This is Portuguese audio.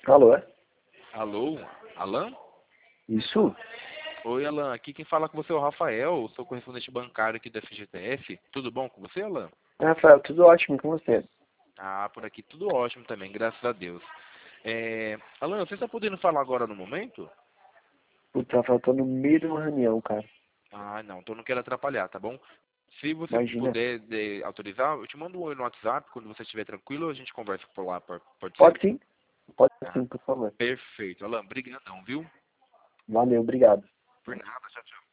Alô, é? Alô, Alan? Isso? Oi, Alan. Aqui quem fala com você é o Rafael, sou correspondente bancário aqui da FGTS. Tudo bom com você, Alan? Rafael, tudo ótimo com você? Ah, por aqui tudo ótimo também, graças a Deus. Alan, você está podendo falar agora no momento? Putz, Rafael, tô no meio de uma reunião, cara. Ah, não, então não quero atrapalhar, tá bom? Se você Imagina. puder autorizar, eu te mando um oi no WhatsApp, quando você estiver tranquilo, a gente conversa por lá, pode ser? Pode sim? Pode Ah, sim, por favor. perfeito. Alan, brigadão, viu? Valeu, obrigado. Por nada, tchau, tchau.